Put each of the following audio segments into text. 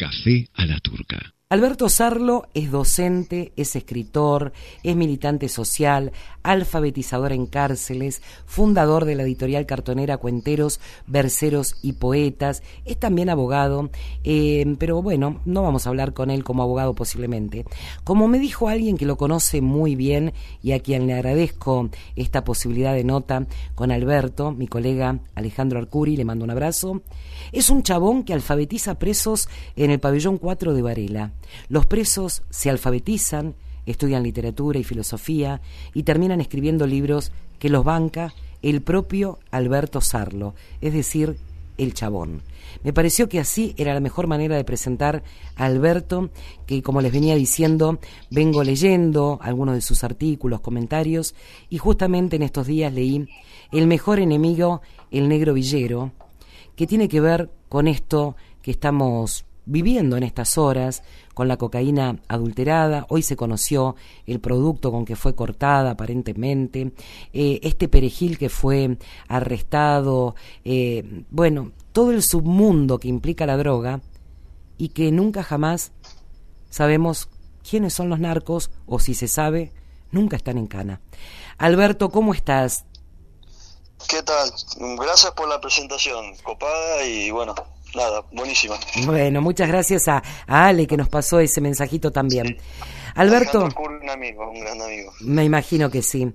Café a la turca. Alberto Sarlo es docente, es escritor, es militante social, alfabetizador en cárceles, fundador de la editorial cartonera Cuenteros, Verseros y Poetas, es también abogado, pero bueno, no vamos a hablar con él como abogado posiblemente. Como me dijo alguien que lo conoce muy bien y a quien le agradezco esta posibilidad de nota con Alberto, mi colega Alejandro Arcuri, le mando un abrazo, es un chabón que alfabetiza presos en el pabellón 4 de Varela. Los presos se alfabetizan, estudian literatura y filosofía y terminan escribiendo libros que los banca el propio Alberto Sarlo, es decir, el chabón. Me pareció que así era la mejor manera de presentar a Alberto, que como les venía diciendo, vengo leyendo algunos de sus artículos, comentarios, y justamente en estos días leí El mejor enemigo, el negro villero, que tiene que ver con esto que estamos viviendo en estas horas, con la cocaína adulterada. Hoy se conoció el producto con que fue cortada aparentemente, este perejil que fue arrestado, bueno, todo el submundo que implica la droga y que nunca jamás sabemos quiénes son los narcos, o si se sabe, nunca están en cana. Alberto, ¿cómo estás? ¿Qué tal? Gracias por la presentación, copada, y bueno, nada, buenísima. Bueno, muchas gracias a Ale que nos pasó ese mensajito también. Sí. Alberto, un gran amigo. Me imagino que sí.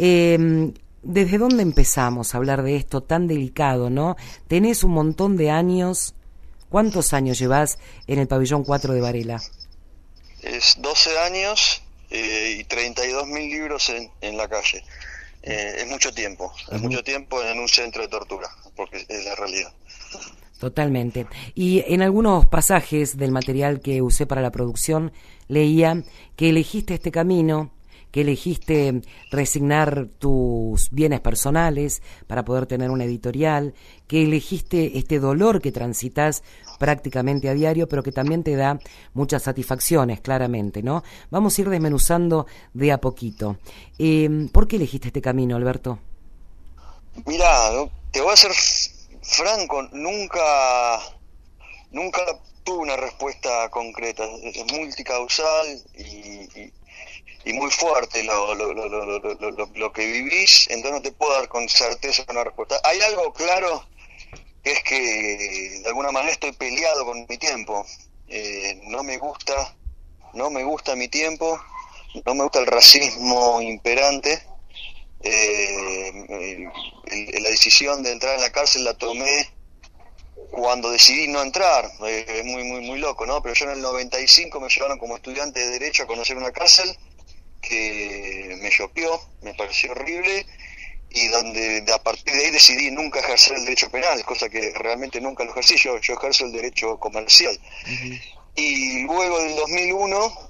¿Desde dónde empezamos a hablar de esto tan delicado, no? Tenés un montón de años. ¿Cuántos años llevás en el pabellón 4 de Varela? Es 12 años y 32.000 libros en la calle. Es mucho tiempo, mucho tiempo en un centro de tortura, porque es la realidad. Totalmente. Y en algunos pasajes del material que usé para la producción leía que elegiste este camino, que elegiste resignar tus bienes personales para poder tener una editorial, que elegiste este dolor que transitas prácticamente a diario, pero que también te da muchas satisfacciones, claramente, ¿no? Vamos a ir desmenuzando de a poquito. ¿Por qué elegiste este camino, Alberto? Mirá, te voy a ser franco, nunca tuve una respuesta concreta. Es multicausal y muy fuerte lo que vivís, entonces no te puedo dar con certeza una respuesta. Hay algo claro, que es que de alguna manera estoy peleado con mi tiempo. No me gusta mi tiempo, no me gusta el racismo imperante. La decisión de entrar en la cárcel la tomé cuando decidí no entrar. Es muy loco, ¿no? Pero yo en el 95 me llevaron como estudiante de Derecho a conocer una cárcel que me choqueó, me pareció horrible, y donde a partir de ahí decidí nunca ejercer el derecho penal, cosa que realmente nunca lo ejercí. Yo ejerzo el derecho comercial. Uh-huh. Y luego del 2001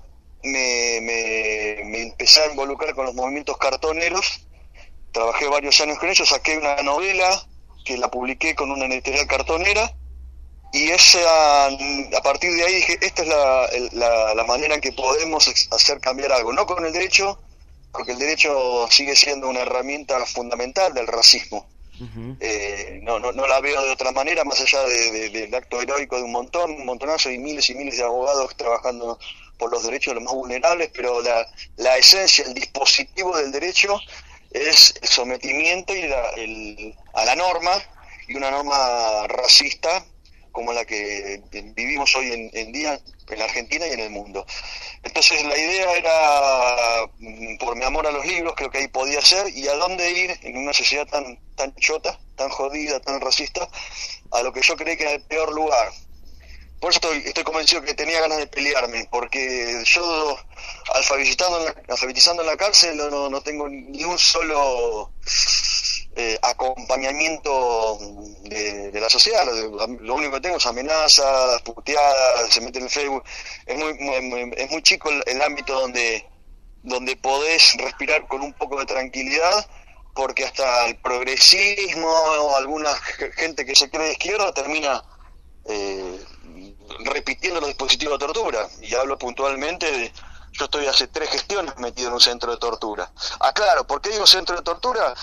me empecé a involucrar con los movimientos cartoneros. Trabajé varios años con ellos, saqué una novela que la publiqué con una editorial cartonera, y a partir de ahí dije, esta es la manera en que podemos hacer cambiar algo, no con el derecho, porque el derecho sigue siendo una herramienta fundamental del racismo. Uh-huh. No la veo de otra manera, más allá del acto heroico de un montonazo y miles de abogados trabajando por los derechos de los más vulnerables, pero la esencia, el dispositivo del derecho es el sometimiento a la norma, y una norma racista como la que vivimos hoy en día en la Argentina y en el mundo. Entonces la idea era, por mi amor a los libros, creo que ahí podía ser, y a dónde ir en una sociedad tan chota, tan jodida, tan racista, a lo que yo creí que era el peor lugar. Por eso estoy convencido que tenía ganas de pelearme, porque yo alfabetizando en la cárcel no tengo ni un solo acompañamiento de la sociedad. Lo único que tengo es amenazas, puteadas, se meten en Facebook. Es muy chico el ámbito donde podés respirar con un poco de tranquilidad, porque hasta el progresismo o alguna gente que se cree de izquierda termina repitiendo los dispositivos de tortura. Y hablo puntualmente yo estoy hace 3 gestiones metido en un centro de tortura. Claro, ¿por qué digo centro de tortura?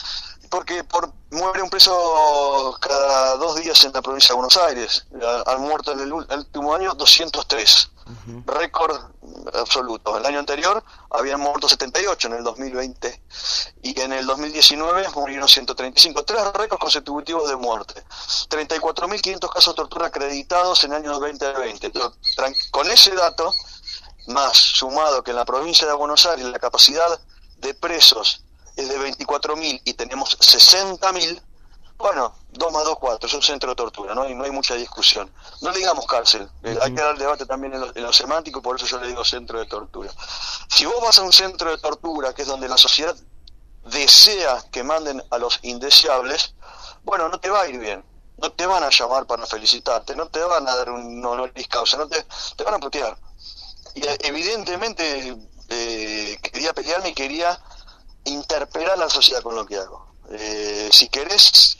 porque muere un preso cada 2 días en la provincia de Buenos Aires. Han muerto en el último año 203, récord absoluto. El año anterior habían muerto 78 en el 2020 y en el 2019 murieron 135, 3 récords consecutivos de muerte. 34.500 casos de tortura acreditados en el año 2020. Con ese dato, más sumado que en la provincia de Buenos Aires la capacidad de presos es de 24.000 y tenemos 60.000, bueno, 2 más 2, 4, es un centro de tortura, no hay mucha discusión. No le digamos cárcel, hay que dar debate también en lo semántico, por eso yo le digo centro de tortura. Si vos vas a un centro de tortura, que es donde la sociedad desea que manden a los indeseables, bueno, no te va a ir bien, no te van a llamar para felicitarte, no te van a dar un honoris causa, te van a putear. Y evidentemente quería pelearme y quería interpelar a la sociedad con lo que hago. Si querés,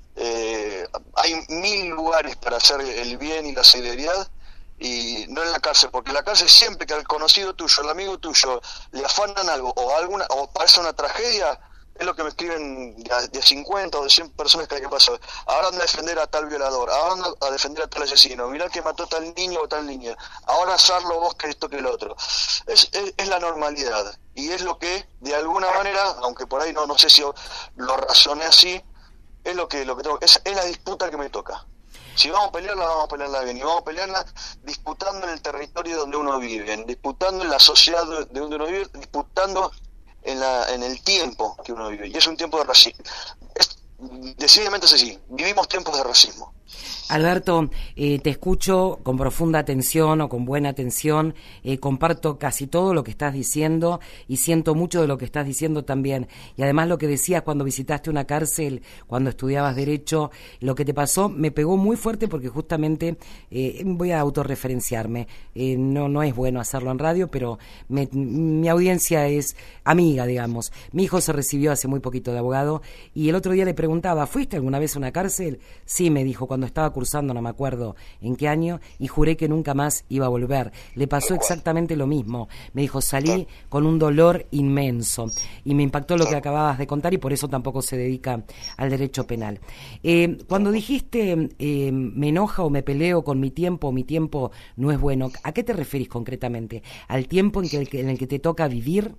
hay 1000 lugares para hacer el bien y la solidaridad, y no en la cárcel, porque en la cárcel siempre que al conocido tuyo, al amigo tuyo, le afanan algo o pasa una tragedia, es lo que me escriben de 50 o de 100 personas que pasó. Ahora anda a defender a tal violador, ahora anda a defender a tal asesino, mirá que mató a tal niño o tal niña, ahora hazlo vos que esto que el otro. Es la normalidad, y es lo que de alguna manera, aunque por ahí no sé si lo razoné así, es lo que tengo, es la disputa que me toca. Si vamos a pelearla bien, y vamos a pelearla disputando en el territorio donde uno vive, disputando en la sociedad de donde uno vive, disputando en el tiempo que uno vive, y es un tiempo de racismo. Decididamente es así, vivimos tiempos de racismo. Alberto, te escucho con profunda atención o con buena atención, comparto casi todo lo que estás diciendo y siento mucho de lo que estás diciendo también. Y además lo que decías cuando visitaste una cárcel, cuando estudiabas Derecho, lo que te pasó me pegó muy fuerte porque justamente, voy a autorreferenciarme, no es bueno hacerlo en radio, pero mi audiencia es amiga, digamos. Mi hijo se recibió hace muy poquito de abogado y el otro día le preguntaba, ¿fuiste alguna vez a una cárcel? Sí, me dijo, cuando estaba cursando, no me acuerdo en qué año, y juré que nunca más iba a volver. Le pasó exactamente lo mismo. Me dijo, salí con un dolor inmenso. Y me impactó lo que acababas de contar y por eso tampoco se dedica al derecho penal. Cuando dijiste, me enoja o me peleo con mi tiempo no es bueno, ¿a qué te referís concretamente? ¿Al tiempo en el que te toca vivir?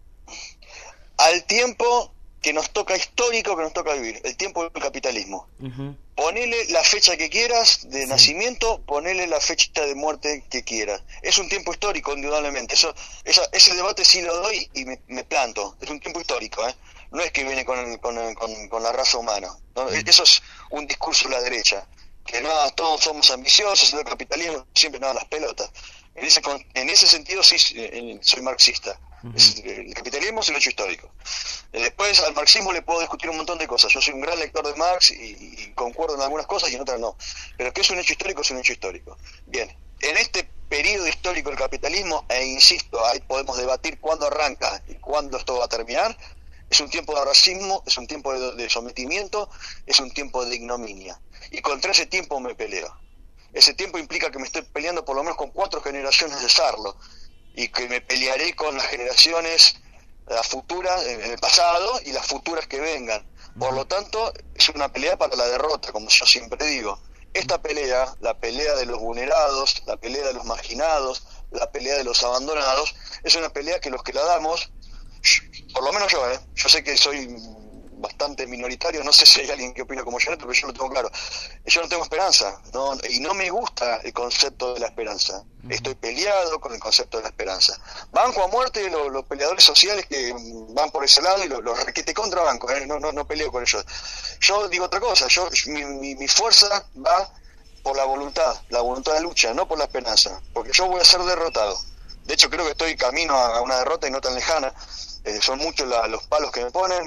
Al tiempo que nos toca histórico, que nos toca vivir, el tiempo del capitalismo. Ponele la fecha que quieras de nacimiento, ponele la fecha de muerte que quieras. Es un tiempo histórico, indudablemente. Ese debate sí lo doy y me planto. Es un tiempo histórico, ¿eh? No es que viene con la raza humana, ¿no? Eso es un discurso de la derecha, que no, todos somos ambiciosos, el capitalismo siempre nos da las pelotas. En ese sentido sí soy marxista. El capitalismo es un hecho histórico. Después al marxismo le puedo discutir un montón de cosas. Yo soy un gran lector de Marx y concuerdo en algunas cosas y en otras no. Pero que es un hecho histórico, es un hecho histórico. Bien, en este periodo histórico del capitalismo, insisto, ahí podemos debatir cuándo arranca y cuándo esto va a terminar. Es un tiempo de racismo, es un tiempo de sometimiento, es un tiempo de ignominia. Y contra ese tiempo me peleo. Ese tiempo implica que me estoy peleando por lo menos con 4 generaciones de Sarlo, y que me pelearé con las generaciones futuras, en el pasado, y las futuras que vengan. Por lo tanto, es una pelea para la derrota, como yo siempre digo. Esta pelea, la pelea de los vulnerados, la pelea de los marginados, la pelea de los abandonados, es una pelea que los que la damos, por lo menos yo sé que soy bastante minoritario, no sé si hay alguien que opina como yo, pero yo lo tengo claro. Yo no tengo esperanza, y no me gusta el concepto de la esperanza. Estoy peleado con el concepto de la esperanza. Banco a muerte los peleadores sociales que van por ese lado y los requete contra banco, no peleo con ellos. Yo digo otra cosa, mi fuerza va por la voluntad de lucha, no por la esperanza, porque yo voy a ser derrotado. De hecho, creo que estoy camino a una derrota y no tan lejana. Son muchos los palos que me ponen,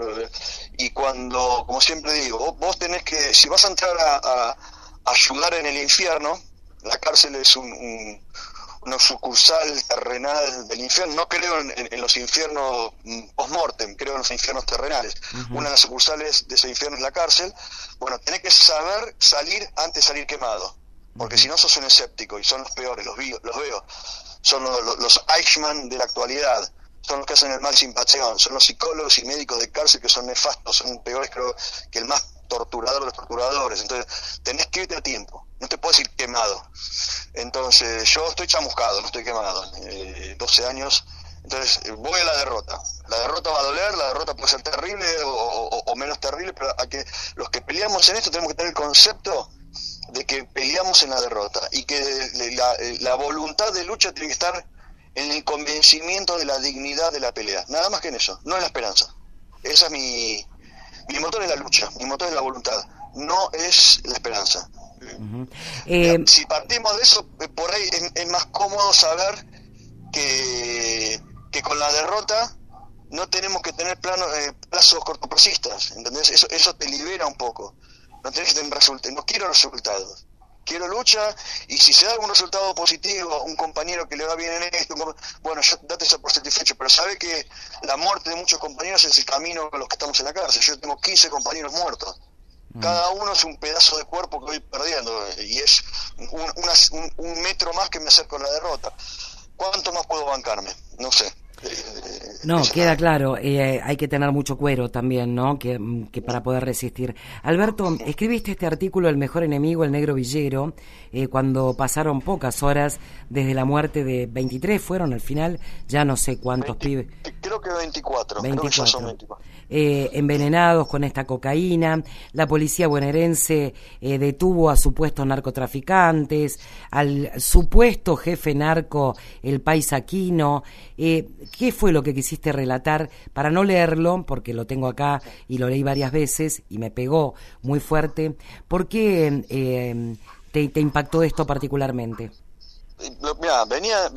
y cuando, como siempre digo, vos tenés que, si vas a entrar a ayudar en el infierno, la cárcel es una sucursal terrenal del infierno. No creo en los infiernos post-mortem, creo en los infiernos terrenales. Una de las sucursales de ese infierno es la cárcel. Bueno, tenés que saber salir antes de salir quemado, porque si no sos un escéptico, y son los peores, los veo. Son los Eichmann de la actualidad. son los que hacen el Maxim Pacheón, son los psicólogos y médicos de cárcel que son nefastos, son peores creo que el más torturador de los torturadores. Entonces tenés que irte a tiempo, no te puedes ir quemado. Entonces yo estoy chamuscado, no estoy quemado, 12 años. Entonces voy a la derrota va a doler, la derrota puede ser terrible o menos terrible, pero los que peleamos en esto tenemos que tener el concepto de que peleamos en la derrota y que la voluntad de lucha tiene que estar en el convencimiento de la dignidad de la pelea, nada más que en eso, no en la esperanza. Esa es mi motor, es la lucha, mi motor es la voluntad, no es la esperanza. Si partimos de eso, por ahí es más cómodo saber que con la derrota no tenemos que tener plazos cortoplacistas, ¿entendés? Eso te libera un poco. No tenés que tener resultados, no quiero resultados, quiero lucha, y si se da algún resultado positivo, un compañero que le va bien en esto, bueno, ya date eso por satisfecho, pero sabe que la muerte de muchos compañeros es el camino con los que estamos en la cárcel. Yo tengo 15 compañeros muertos, cada uno es un pedazo de cuerpo que voy perdiendo, y es un metro más que me acerco a la derrota. ¿Cuánto más puedo bancarme? No sé. No, queda claro, hay que tener mucho cuero también, ¿no? Que para poder resistir. Alberto, escribiste este artículo, El mejor enemigo, el negro villero, cuando pasaron pocas horas desde la muerte de 23, fueron al final, ya no sé cuántos pibes. Creo que 24. Creo que ya son 24. Envenenados con esta cocaína. La policía bonaerense detuvo a supuestos narcotraficantes, al supuesto jefe narco, el Paisaquino. ¿Qué fue lo que quisiste relatar? Para no leerlo, porque lo tengo acá y lo leí varias veces y me pegó muy fuerte. ¿Por qué te impactó esto particularmente? Mira, venía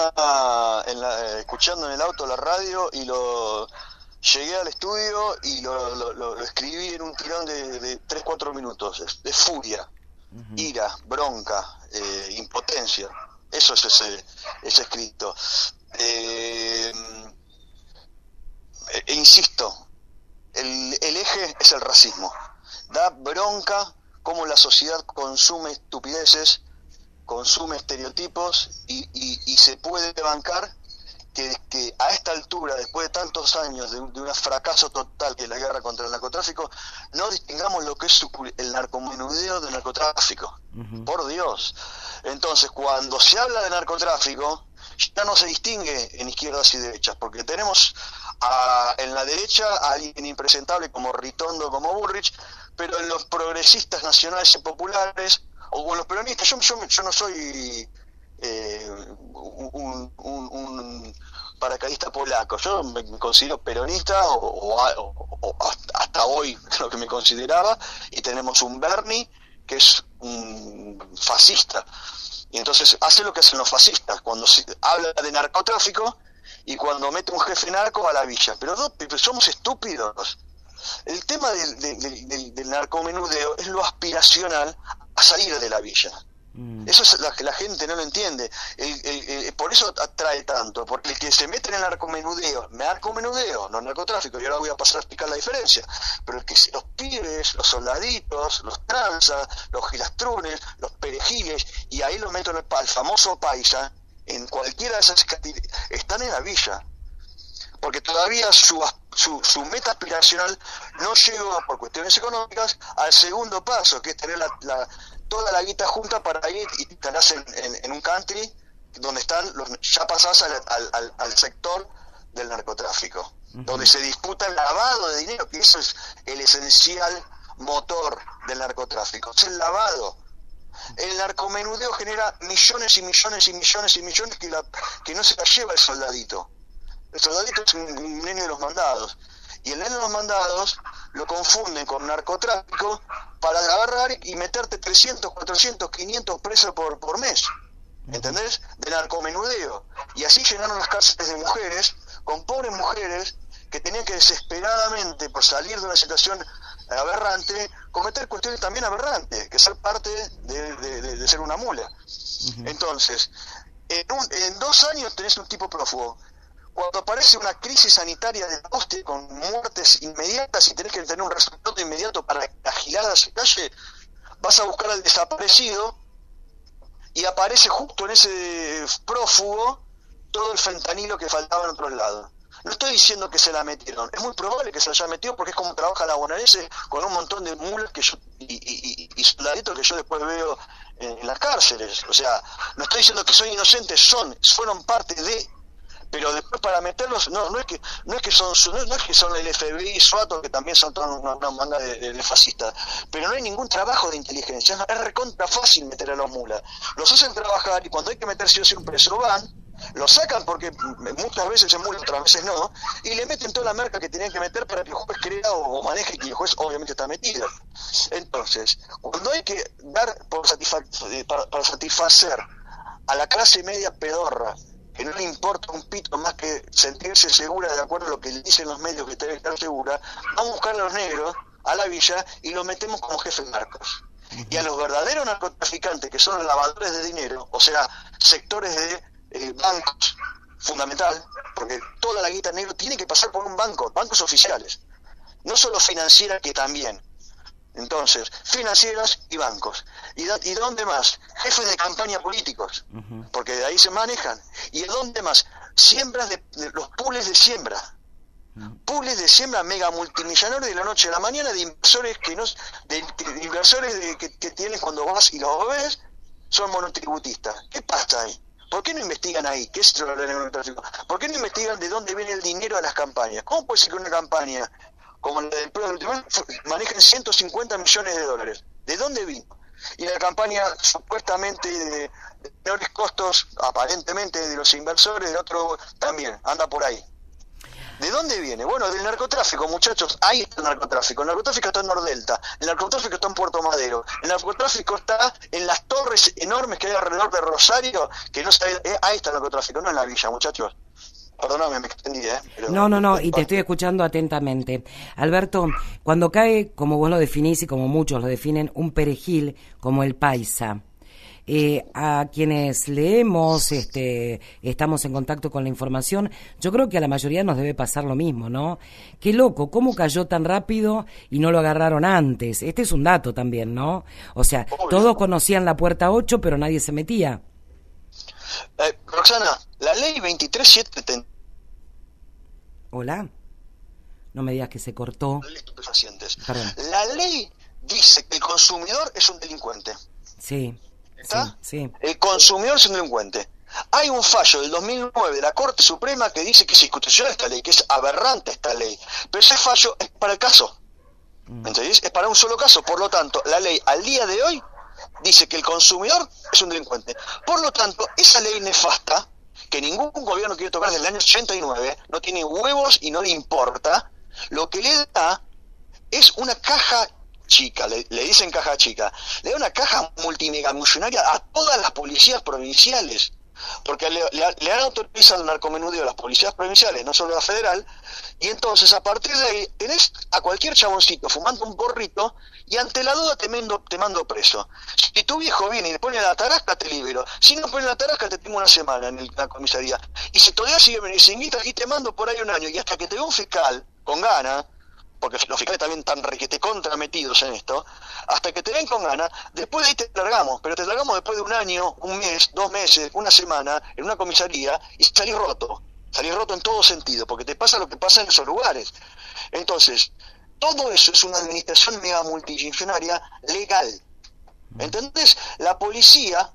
escuchando en el auto la radio y llegué al estudio y lo escribí en un tirón de 3-4 minutos, de furia, ira, bronca, impotencia. Eso es ese escrito. Insisto, el eje es el racismo. Da bronca cómo la sociedad consume estupideces, consume estereotipos y se puede bancar que a esta altura, después de tantos años de un fracaso total que es la guerra contra el narcotráfico, no distingamos lo que es el narcomenudeo del narcotráfico. Por Dios. Entonces, cuando se habla de narcotráfico, ya no se distingue en izquierdas y derechas, porque tenemos en la derecha a alguien impresentable como Ritondo, como Bullrich, pero en los progresistas nacionales y populares, o en los peronistas, yo no soy un paracaidista polaco, yo me considero peronista o hasta hoy lo que me consideraba, y tenemos un Bernie que es un fascista, y entonces hace lo que hacen los fascistas cuando se habla de narcotráfico y cuando mete un jefe narco a la villa, pero somos estúpidos. El tema del narcomenudeo es lo aspiracional a salir de la villa. Eso es la gente no lo entiende. Por eso atrae tanto, porque el que se mete en el narcomenudeo, no narcotráfico, y ahora voy a pasar a explicar la diferencia, pero los pibes, los soldaditos, los tranzas, los gilastrunes, los perejiles, y ahí lo meto en el famoso paisa, en cualquiera de esas categorías, están en la villa, porque todavía su meta aspiracional no llegó, por cuestiones económicas, al segundo paso, que es tener toda la guita junta para ir y instalarse en un country donde están ya pasás al sector del narcotráfico, donde se disputa el lavado de dinero, que eso es el esencial motor del narcotráfico, es el lavado. El narcomenudeo genera millones y millones y millones y millones que no se la lleva el soldadito. El soldadito es un nene de los mandados, y el nene de los mandados lo confunden con narcotráfico para agarrar y meterte 300, 400, 500 presos por mes, ¿entendés? De narcomenudeo. Y así llenaron las cárceles de mujeres, con pobres mujeres que tenían que desesperadamente, por salir de una situación aberrante, cometer cuestiones también aberrantes, que ser parte de ser una mula. Entonces, en 2 años tenés un tipo prófugo. Cuando aparece una crisis sanitaria de hostia con muertes inmediatas y tenés que tener un resultado inmediato para que la gilada se calle, vas a buscar al desaparecido y aparece justo en ese prófugo todo el fentanilo que faltaba en otros lados. No estoy diciendo que se la metieron, es muy probable que se la haya metido porque es como trabaja la bonaerense con un montón de mulas que yo, y soldaditos que yo después veo en las cárceles. O sea, no estoy diciendo que son inocentes, fueron parte de, pero después para meterlos, no es que son el FBI, SWAT, que también son toda una manga de fascistas, pero no hay ningún trabajo de inteligencia, es recontra fácil meter a los mulas, los hacen trabajar y cuando hay que meter sí o sí un preso van, lo sacan porque muchas veces se mula, otras veces no, y le meten toda la merca que tenían que meter para que el juez crea o maneje, que el juez obviamente está metido. Entonces, cuando hay que dar para satisfacer a la clase media pedorra, que no le importa un pito más que sentirse segura de acuerdo a lo que le dicen los medios que debe estar segura, vamos a buscar a los negros a la villa y los metemos como jefes narcos. Y a los verdaderos narcotraficantes, que son los lavadores de dinero, o sea, sectores de bancos, fundamental, porque toda la guita negra tiene que pasar por un banco, bancos oficiales, no solo financieras, que también. Entonces, financieras y bancos. ¿Y dónde más? Jefes de campaña políticos, porque de ahí se manejan. ¿Y dónde más? Siembras de los pools de siembra. Pools de siembra mega multimillonarios de la noche a la mañana, de inversores que tienes cuando vas y los ves, son monotributistas. ¿Qué pasa ahí? ¿Por qué no investigan ahí? ¿Qué es el narcotráfico? ¿Por qué no investigan de dónde viene el dinero de las campañas? ¿Cómo puede ser que una campaña como la del pueblo manejen 150 millones de dólares? ¿De dónde vino? Y la campaña supuestamente de menores costos, aparentemente de los inversores, de otro también, anda por ahí. ¿De dónde viene? Bueno, del narcotráfico, muchachos. Ahí está el narcotráfico. El narcotráfico está en Nordelta, el narcotráfico está en Puerto Madero, el narcotráfico está en las torres enormes que hay alrededor de Rosario, que no sabe, ahí está el narcotráfico, no en la villa, muchachos. Perdóname, me extendí, pero... No, y te estoy escuchando atentamente. Alberto, cuando cae, como vos lo definís y como muchos lo definen, un perejil como el paisa, a quienes leemos, estamos en contacto con la información, yo creo que a la mayoría nos debe pasar lo mismo, ¿no? Qué loco, ¿cómo cayó tan rápido y no lo agarraron antes? Este es un dato también, ¿no? O sea, todos conocían la puerta 8, pero nadie se metía. Roxana, la ley 23.7... Hola, no me digas que se cortó. La ley dice que el consumidor es un delincuente. Sí. ¿Está? Sí. El consumidor es un delincuente. Hay un fallo del 2009 de la Corte Suprema que dice que es inconstitucional esta ley, que es aberrante esta ley. Pero ese fallo es para el caso. ¿Entendés? Es para un solo caso. Por lo tanto, la ley al día de hoy dice que el consumidor es un delincuente. Por lo tanto, esa ley nefasta, que ningún gobierno quiere tocar desde el año 89, no tiene huevos y no le importa, lo que le da es una caja chica, le dicen caja chica, le da una caja multimegamillonaria a todas las policías provinciales, porque le han autorizado el narcomenudeo a las policías provinciales, no solo a la federal, y entonces a partir de ahí tenés a cualquier chaboncito fumando un porrito y ante la duda te mando preso. Si tu viejo viene y le pone la tarasca, te libero. Si no pone la tarasca, te tengo una semana en la comisaría. Y si todavía sigue sin guita, y te mando por ahí un año, y hasta que te vea un fiscal con ganas, porque los fiscales también están requete contra metidos en esto, hasta que te ven con ganas, después de ahí te largamos, pero te largamos después de un año, un mes, 2 meses, una semana, en una comisaría, y salís roto en todo sentido, porque te pasa lo que pasa en esos lugares. Entonces, todo eso es una administración mega multimillonaria legal. ¿Entendés? La policía,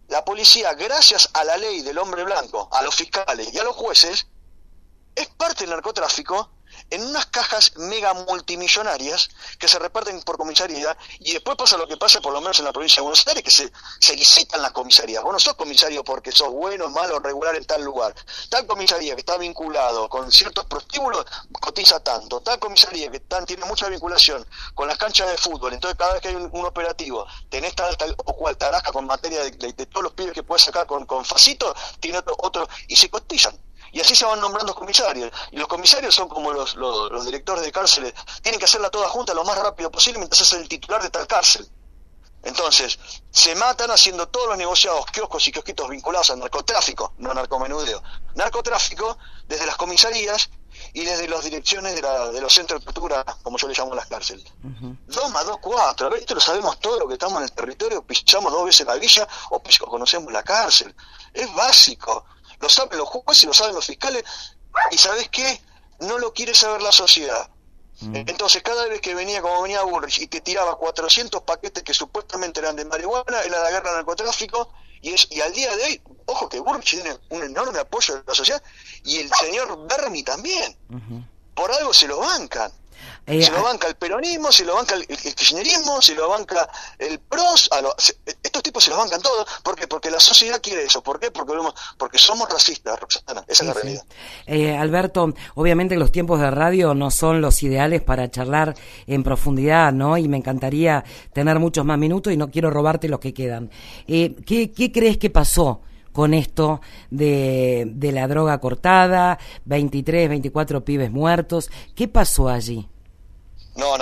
gracias a la ley del hombre blanco, a los fiscales y a los jueces, es parte del narcotráfico en unas cajas mega multimillonarias que se reparten por comisaría, y después pasa lo que pasa por lo menos en la provincia de Buenos Aires, que se licitan las comisarías. Vos no sos comisario porque sos bueno, malo, regular en tal lugar. Tal comisaría que está vinculado con ciertos prostíbulos cotiza tanto. Tal comisaría que tiene mucha vinculación con las canchas de fútbol, entonces cada vez que hay un operativo tenés tal o cual tarasca con materia de todos los pibes que puedes sacar con facito, tiene otro y se cotizan. Y así se van nombrando comisarios. Y los comisarios son como los directores de cárceles. Tienen que hacerla toda junta lo más rápido posible mientras es el titular de tal cárcel. Entonces, se matan haciendo todos los negociados, kioscos y kiosquitos vinculados al narcotráfico, no narcomenudeo. Narcotráfico desde las comisarías y desde las direcciones de los centros de tortura, como yo le llamo las cárceles. 2 más 2, 4. A ver, esto lo sabemos todo lo que estamos en el territorio, pisamos 2 veces la villa o conocemos la cárcel. Es básico. lo saben los jueces, lo saben los fiscales, y ¿sabés qué? No lo quiere saber la sociedad. Entonces, cada vez que venía, como venía Bullrich, y te tiraba 400 paquetes que supuestamente eran de marihuana, era la guerra al narcotráfico, y al día de hoy, ojo que Bullrich tiene un enorme apoyo de la sociedad, y el señor Berni también. Por algo se lo bancan. Se lo banca el peronismo, se lo banca el kirchnerismo, se lo banca el PROS, estos tipos se los bancan todos. ¿Por qué? Porque la sociedad quiere eso. ¿Por qué? Porque somos racistas, Roxana. Esa es la realidad. Alberto, obviamente los tiempos de radio no son los ideales para charlar en profundidad, ¿no? Y me encantaría tener muchos más minutos y no quiero robarte los que quedan. ¿Qué crees que pasó con esto de la droga cortada, 23, 24 pibes muertos? ¿Qué pasó allí? No,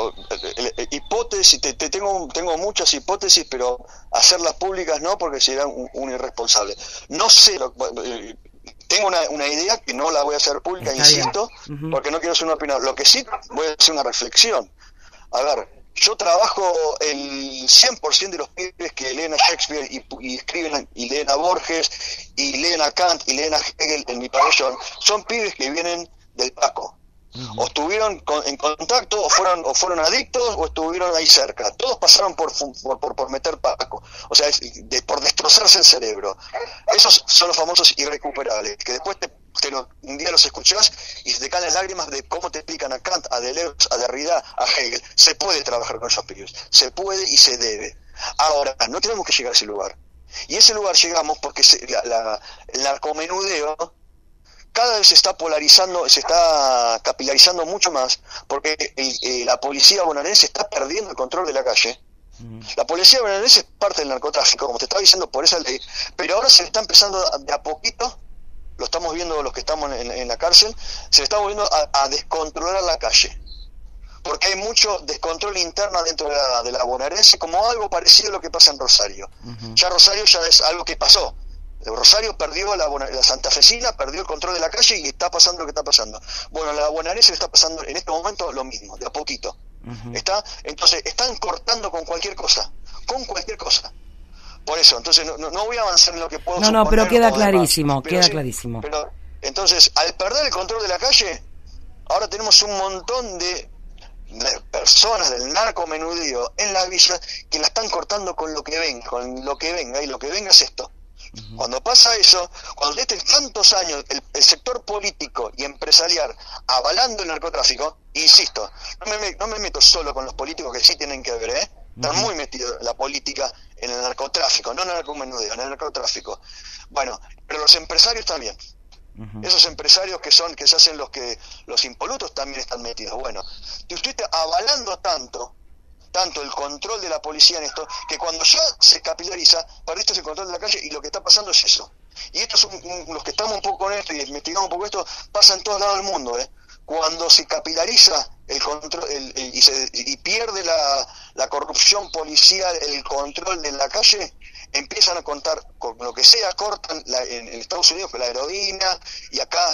hipótesis, tengo muchas hipótesis, pero hacerlas públicas no, porque sería un irresponsable. No sé, tengo una idea que no la voy a hacer pública, insisto, porque no quiero hacer una opinión. Lo que sí, voy a hacer una reflexión. A ver, yo trabajo el 100% de los pibes que leen a Shakespeare y escriben y leen a Borges y leen a Kant y leen a Hegel en mi pabellón, son pibes que vienen del Paco. O estuvieron en contacto, o fueron adictos, o estuvieron ahí cerca. Todos pasaron por meter Paco, o sea, por destrozarse el cerebro. Esos son los famosos irrecuperables, que después un día los escuchás y se te caen las lágrimas de cómo te explican a Kant, a Deleuze, a Derrida, a Hegel. Se puede trabajar con esos pibes, se puede y se debe. Ahora, no tenemos que llegar a ese lugar. Y a ese lugar llegamos porque el narcomenudeo cada vez se está polarizando, se está capilarizando mucho más, porque la policía bonaerense está perdiendo el control de la calle. La policía bonaerense es parte del narcotráfico, como te estaba diciendo, por esa ley, pero ahora se está empezando de a poquito, lo estamos viendo los que estamos en la cárcel, se está volviendo a descontrolar la calle, porque hay mucho descontrol interno dentro de la bonaerense, como algo parecido a lo que pasa en Rosario. Ya Rosario ya es algo que pasó. Rosario perdió, la santafesina perdió el control de la calle y está pasando lo que está pasando. Bueno, la bonaerense le está pasando en este momento lo mismo, de a poquito. Entonces, están cortando con cualquier cosa. Por eso, entonces no voy a avanzar en lo que puedo suponer. No, pero queda clarísimo, clarísimo. Pero, entonces, al perder el control de la calle, ahora tenemos un montón de personas del narcomenudeo en la villa que la están cortando con lo que venga, y lo que venga es esto. Cuando pasa eso, cuando estén tantos años el sector político y empresarial avalando el narcotráfico, insisto, no me meto solo con los políticos, que sí tienen que ver, están muy metidos la política en el narcotráfico, no en el narcomenudeo, en el narcotráfico. Bueno, pero los empresarios también. Esos empresarios que se hacen los impolutos también están metidos. Bueno, usted está avalando tanto el control de la policía en esto, que cuando ya se capilariza, perdiste el control de la calle, y lo que está pasando es eso. Y estos son los que estamos un poco en esto y investigamos un poco esto, pasa en todos lados del mundo, Cuando se capilariza el control y pierde la corrupción policial, el control de la calle, empiezan a contar con lo que sea, cortan en Estados Unidos con la heroína, y acá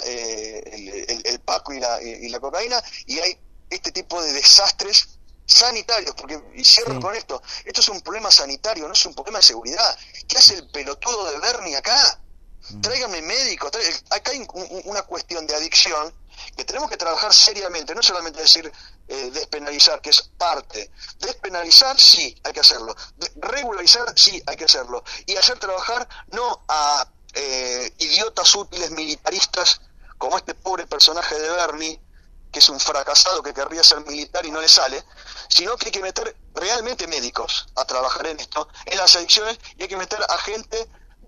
el Paco y la cocaína, y hay este tipo de desastres sanitarios, y cierro con esto es un problema sanitario, no es un problema de seguridad. ¿Qué hace el pelotudo de Berni acá? Tráigame médico, acá hay una cuestión de adicción que tenemos que trabajar seriamente, no solamente decir despenalizar, que es parte. Despenalizar, sí, hay que hacerlo. Regularizar, sí, hay que hacerlo. Y hacer trabajar no a idiotas útiles militaristas como este pobre personaje de Berni, que es un fracasado que querría ser militar y no le sale, sino que hay que meter realmente médicos a trabajar en esto, en las adicciones, y hay que meter a gente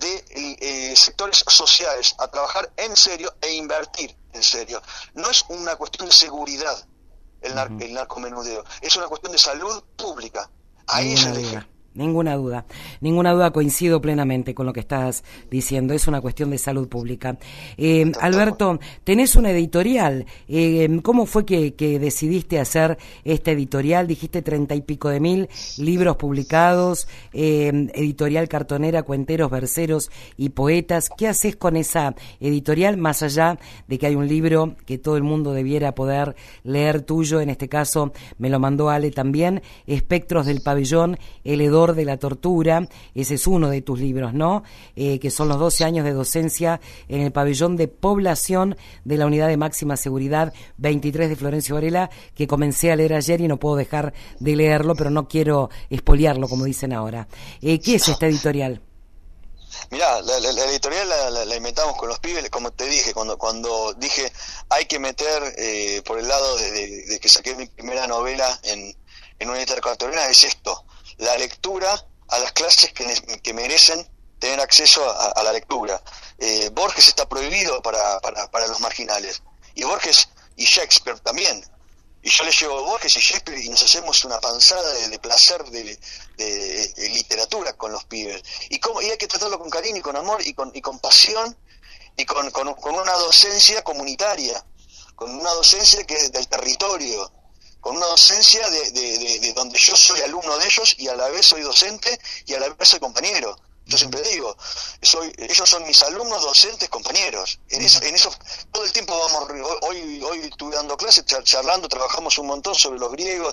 de sectores sociales a trabajar en serio e invertir en serio. No es una cuestión de seguridad el narcomenudeo, es una cuestión de salud pública. Ahí es el eje. Ninguna duda, coincido plenamente con lo que estás diciendo, es una cuestión de salud pública. Alberto, tenés una editorial, ¿cómo fue que decidiste hacer esta editorial? Dijiste 30 y pico de mil libros publicados, editorial cartonera, cuenteros, verseros y poetas. ¿Qué haces con esa editorial, más allá de que hay un libro que todo el mundo debiera poder leer tuyo? En este caso me lo mandó Ale también, Espectros del Pabellón, el hedor Fundador de la Tortura, ese es uno de tus libros, ¿no? Que son los 12 años de docencia en el pabellón de población de la Unidad de Máxima Seguridad 23 de Florencio Varela, que comencé a leer ayer y no puedo dejar de leerlo, pero no quiero espoliarlo, como dicen ahora. ¿Qué es esta editorial? Mirá, la editorial la inventamos con los pibes, como te dije, cuando dije hay que meter por el lado de que saqué mi primera novela en una editorial ecuatoriana, es esto: la lectura a las clases que merecen tener acceso a la lectura. Borges está prohibido para los marginales, y Borges y Shakespeare también. Y yo le llevo Borges y Shakespeare y nos hacemos una panzada de placer de literatura con los pibes. Y hay que tratarlo con cariño y con amor y con pasión y con una docencia comunitaria, con una docencia que es del territorio, con una docencia de donde yo soy alumno de ellos y a la vez soy docente y a la vez soy compañero. Yo siempre digo, ellos son mis alumnos, docentes, compañeros. En eso todo el tiempo vamos. Hoy estuve dando clases, charlando, trabajamos un montón sobre los griegos,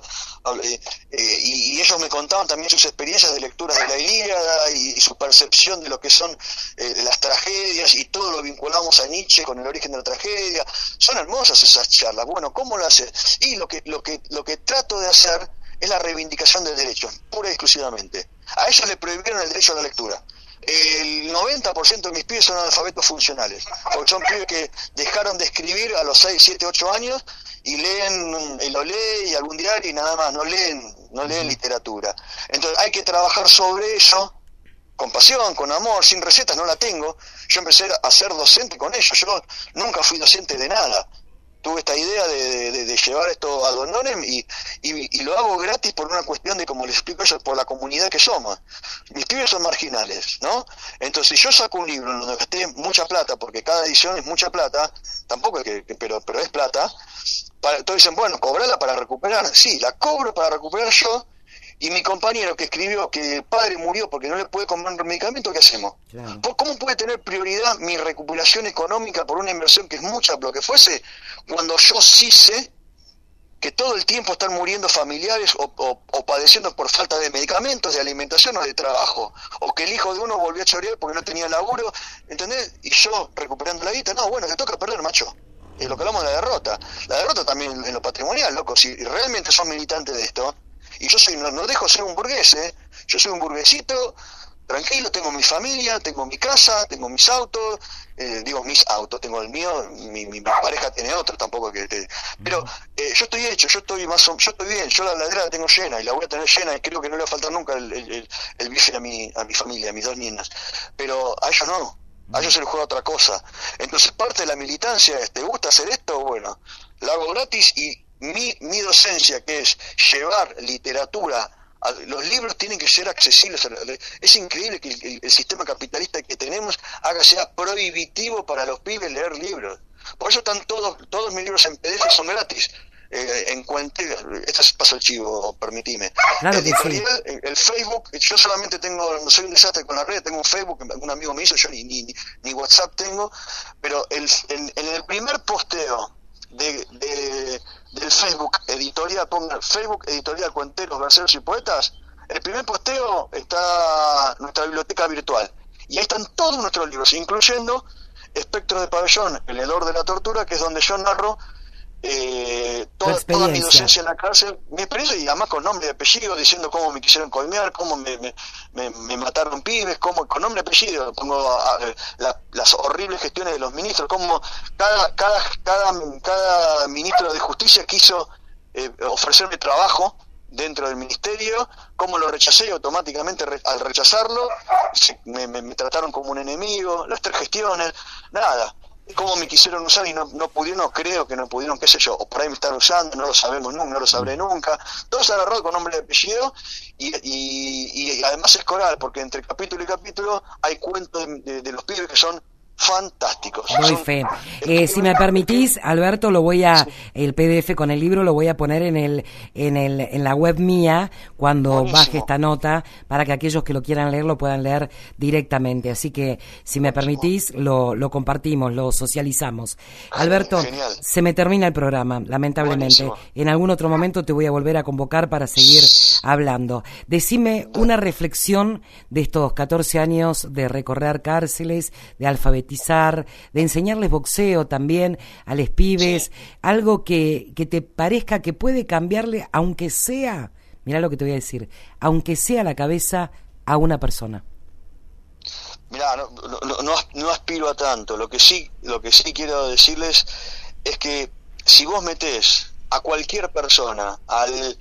y ellos me contaban también sus experiencias de lecturas de la Ilíada y su percepción de lo que son las tragedias, y todo lo vinculamos a Nietzsche con el origen de la tragedia. Son hermosas esas charlas. Bueno, ¿cómo lo hace? Y lo que trato de hacer es la reivindicación del derecho, pura y exclusivamente. A ellos le prohibieron el derecho a la lectura. El 90% de mis pibes son analfabetos funcionales, porque son pibes que dejaron de escribir a los 6, 7, 8 años y leen, lo lee y algún diario y nada más, no leen literatura. Entonces hay que trabajar sobre eso con pasión, con amor, sin recetas, no la tengo. Yo empecé a ser docente con ellos, yo nunca fui docente de nada. Tuve esta idea de llevar esto a Dondonem y lo hago gratis por una cuestión de, como les explico yo, por la comunidad que somos. Mis pibes son marginales, ¿no? Entonces, si yo saco un libro en donde gasté mucha plata, porque cada edición es mucha plata, tampoco es pero es plata, todos dicen, bueno, cobrala para recuperar. Sí, la cobro para recuperar yo, y mi compañero que escribió que el padre murió porque no le puede comprar un medicamento, ¿qué hacemos? Claro. ¿Cómo puede tener prioridad mi recuperación económica por una inversión que es mucha, lo que fuese, cuando yo sí sé que todo el tiempo están muriendo familiares o padeciendo por falta de medicamentos, de alimentación o de trabajo? O que el hijo de uno volvió a chorear porque no tenía laburo, ¿entendés? Y yo recuperando la guita, no, bueno, te toca perder, macho. Es lo que hablamos de la derrota. La derrota también en lo patrimonial, loco. Si realmente son militantes de esto, y yo no dejo ser un burgués, yo soy un burguesito tranquilo, tengo mi familia, tengo mi casa, tengo mis autos, mis autos, tengo el mío, mi pareja tiene otro, tampoco pero yo estoy hecho, yo estoy bien, yo la ladera la tengo llena y la voy a tener llena, y creo que no le va a faltar nunca el bife a mi familia, a mis dos niñas, pero a ellos no. A ellos se les juega otra cosa. Entonces parte de la militancia es, ¿te gusta hacer esto? Bueno, lo hago gratis, y mi docencia, que es llevar literatura, los libros tienen que ser accesibles. Es increíble que el sistema capitalista que tenemos sea prohibitivo para los pibes leer libros. Por eso están todos mis libros en PDF, son gratis. Esto se pasa el chivo, permitime. Claro, editorial, sí. El Facebook, yo solamente soy un desastre con las redes, tengo un Facebook, un amigo me hizo, yo ni WhatsApp tengo, pero en el primer posteo del Facebook editorial, pongan Facebook editorial Cuenteros, Verseros y Poetas, el primer posteo está nuestra biblioteca virtual, y ahí están todos nuestros libros, incluyendo Espectros de Pabellón, El hedor de la tortura, que es donde yo narro toda mi docencia en la cárcel, mi experiencia, y además con nombre y apellido, diciendo cómo me quisieron coimear, cómo me mataron pibes, cómo con nombre y apellido pongo las horribles gestiones de los ministros, cómo cada ministro de justicia quiso ofrecerme trabajo dentro del ministerio, cómo lo rechacé, y automáticamente al rechazarlo me trataron como un enemigo, las 3 gestiones, nada. Cómo me quisieron usar y no pudieron, creo que no pudieron, qué sé yo, o por ahí me están usando, no lo sabemos nunca, no lo sabré nunca. Todo se agarró con nombre y apellido, y además es coral, porque entre capítulo y capítulo hay cuentos de los pibes que son fantásticos. Doy fe. Si me permitís, Alberto, el PDF con el libro lo voy a poner en la web mía cuando Buenísimo. Baje esta nota, para que aquellos que lo quieran leer lo puedan leer directamente. Así que, si me permitís, lo compartimos, lo socializamos. Alberto, Genial. Se me termina el programa, lamentablemente. Buenísimo. En algún otro momento te voy a volver a convocar para seguir hablando. Decime una reflexión de estos 14 años de recorrer cárceles, de alfabetizar, de enseñarles boxeo también a los pibes, sí. Algo que te parezca que puede cambiarle, aunque sea, mirá lo que te voy a decir, aunque sea la cabeza a una persona. Mirá, no aspiro a tanto. Lo que sí quiero decirles es que si vos metés a cualquier persona, al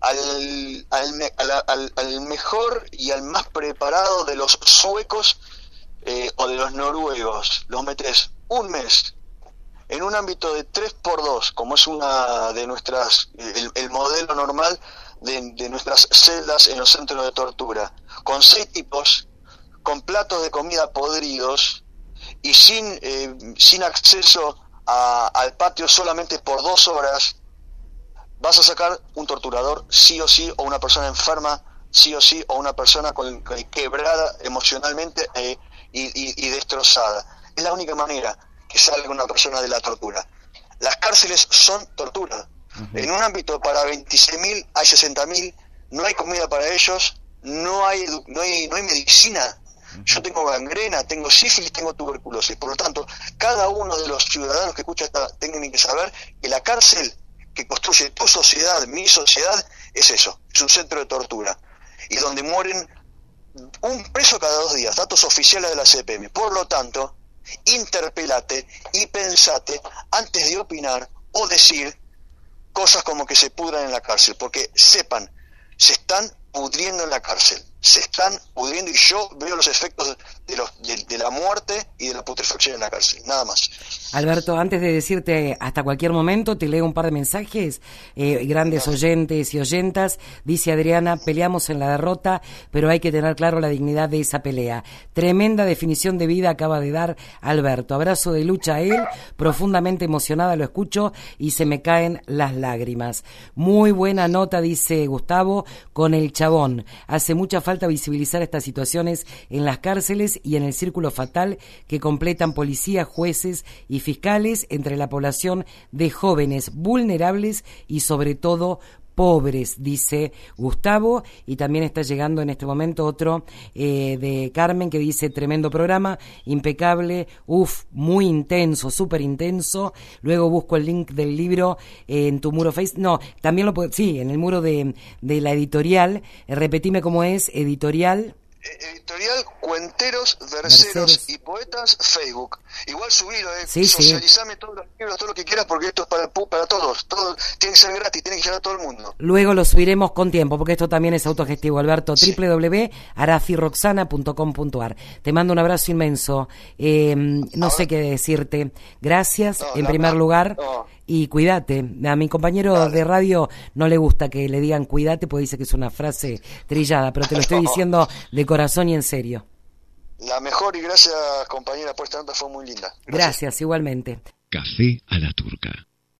mejor y al más preparado de los suecos o de los noruegos, los metés un mes en un ámbito de 3x2, como es una de nuestras, el modelo normal de nuestras celdas en los centros de tortura, con 6 tipos, con platos de comida podridos y sin acceso al patio solamente por 2 horas, vas a sacar un torturador sí o sí, o una persona enferma sí o sí, o una persona quebrada emocionalmente y destrozada. Es la única manera que salga una persona de la tortura. Las cárceles son tortura. Uh-huh. En un ámbito para 26.000 hay 60.000, no hay comida para ellos, no hay medicina. Yo tengo gangrena, tengo sífilis, tengo tuberculosis. Por lo tanto, cada uno de los ciudadanos que escucha tienen que saber que la cárcel que construye tu sociedad, mi sociedad, es eso, es un centro de tortura. Y donde mueren un preso cada 2 días, datos oficiales de la CPM. Por lo tanto, interpelate y pensate antes de opinar o decir cosas como que se pudran en la cárcel, porque sepan, se están pudriendo en la cárcel, se están pudriendo, y yo veo los efectos de la muerte y de la putrefacción en la cárcel, nada más. Alberto, antes de decirte hasta cualquier momento, te leo un par de mensajes, grandes oyentes y oyentas. Dice Adriana: peleamos en la derrota, pero hay que tener claro la dignidad de esa pelea. Tremenda definición de vida acaba de dar Alberto. Abrazo de lucha a él, profundamente emocionada lo escucho y se me caen las lágrimas. Muy buena nota, dice Gustavo, con el chabón. Hace mucha falta visibilizar estas situaciones en las cárceles y en el círculo fatal que completan policías, jueces y fiscales entre la población de jóvenes vulnerables y sobre todo pobres, dice Gustavo. Y también está llegando en este momento otro de Carmen, que dice: tremendo programa, impecable, muy intenso, súper intenso. Luego busco el link del libro en tu muro Facebook. No, también lo puedo, sí, en el muro de la editorial. Repetime cómo es, editorial Cuenteros, Verseros y Poetas, Facebook. Igual subilo, socializame todos los libros, todo lo que quieras, porque esto es para todos. Todo tiene que ser gratis, tiene que llegar a todo el mundo. Luego lo subiremos con tiempo, porque esto también es autogestivo, Alberto. Sí. www.arafiroxana.com.ar. Te mando un abrazo inmenso. No sé qué decirte. Gracias, en primer lugar. Y cuídate. A mi compañero de radio no le gusta que le digan cuídate, porque dice que es una frase trillada, pero te lo estoy diciendo de corazón y en serio. La mejor, y gracias, compañera, por esta nota, fue muy linda. Gracias igualmente. Café a la turca.